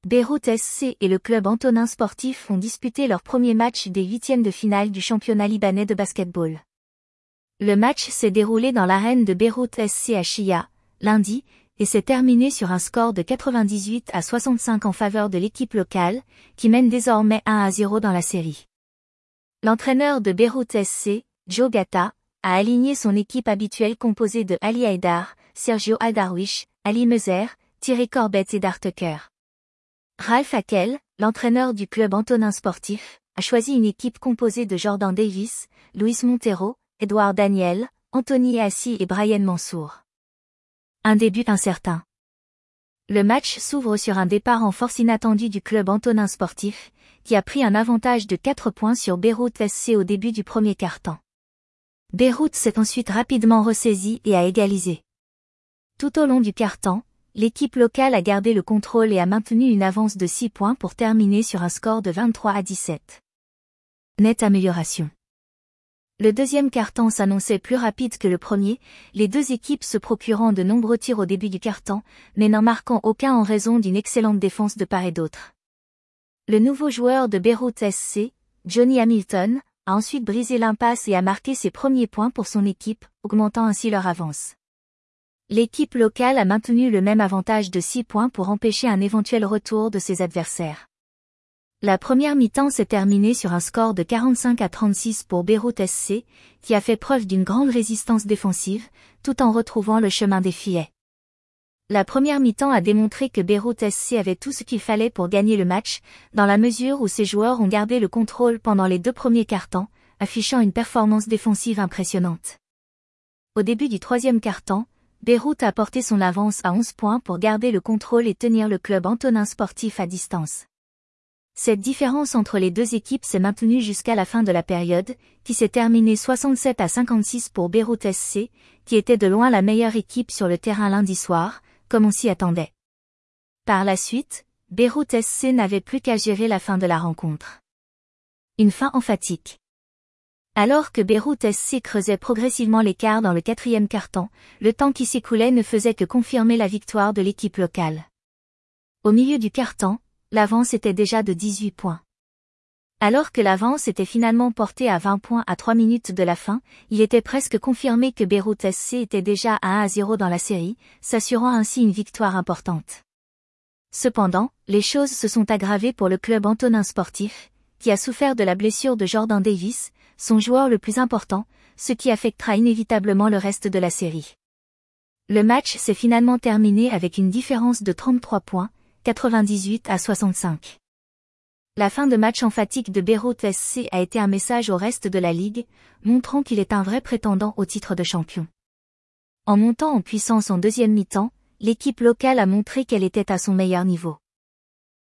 Beyrouth SC et le club Antonin Sportif ont disputé leur premier match des huitièmes de finale du championnat libanais de basket-ball. Le match s'est déroulé dans l'arène de Beyrouth SC à Chia, lundi, et s'est terminé sur un score de 98-65 en faveur de l'équipe locale, qui mène désormais 1-0 dans la série. L'entraîneur de Beyrouth SC, Joe Gata, a aligné son équipe habituelle composée de Ali Haïdar, Sergio Aldarwish, Ali Mezer, Thierry Corbett et Dar Tucker. Ralph Hakel, l'entraîneur du club Antonin Sportif, a choisi une équipe composée de Jordan Davis, Luis Montero, Edouard Daniel, Anthony Assi et Brian Mansour. Un début incertain. Le match s'ouvre sur un départ en force inattendu du club Antonin Sportif, qui a pris un avantage de 4 points sur Beyrouth SC au début du premier quart-temps. Beyrouth s'est ensuite rapidement ressaisie et a égalisé. Tout au long du quart-temps, l'équipe locale a gardé le contrôle et a maintenu une avance de 6 points pour terminer sur un score de 23-17. Nette amélioration. Le deuxième quart-temps s'annonçait plus rapide que le premier, les deux équipes se procurant de nombreux tirs au début du quart-temps, mais n'en marquant aucun en raison d'une excellente défense de part et d'autre. Le nouveau joueur de Beyrouth SC, Johnny Hamilton, a ensuite brisé l'impasse et a marqué ses premiers points pour son équipe, augmentant ainsi leur avance. L'équipe locale a maintenu le même avantage de 6 points pour empêcher un éventuel retour de ses adversaires. La première mi-temps s'est terminée sur un score de 45-36 pour Beyrouth SC, qui a fait preuve d'une grande résistance défensive, tout en retrouvant le chemin des filets. La première mi-temps a démontré que Beyrouth SC avait tout ce qu'il fallait pour gagner le match, dans la mesure où ses joueurs ont gardé le contrôle pendant les deux premiers quart-temps, affichant une performance défensive impressionnante. Au début du troisième quart-temps, Beyrouth a porté son avance à 11 points pour garder le contrôle et tenir le club Antonin Sportif à distance. Cette différence entre les deux équipes s'est maintenue jusqu'à la fin de la période, qui s'est terminée 67-56 pour Beyrouth SC, qui était de loin la meilleure équipe sur le terrain lundi soir, comme on s'y attendait. Par la suite, Beyrouth SC n'avait plus qu'à gérer la fin de la rencontre. Une fin emphatique. Alors que Beyrouth SC creusait progressivement l'écart dans le quatrième quart-temps, le temps qui s'écoulait ne faisait que confirmer la victoire de l'équipe locale. Au milieu du quart-temps, l'avance était déjà de 18 points. Alors que l'avance était finalement portée à 20 points à 3 minutes de la fin, il était presque confirmé que Beyrouth SC était déjà à 1-0 dans la série, s'assurant ainsi une victoire importante. Cependant, les choses se sont aggravées pour le club Antonin Sportif, qui a souffert de la blessure de Jordan Davis, son joueur le plus important, ce qui affectera inévitablement le reste de la série. Le match s'est finalement terminé avec une différence de 33 points, 98-65. La fin de match emphatique de Beyrouth SC a été un message au reste de la ligue, montrant qu'il est un vrai prétendant au titre de champion. En montant en puissance en deuxième mi-temps, l'équipe locale a montré qu'elle était à son meilleur niveau.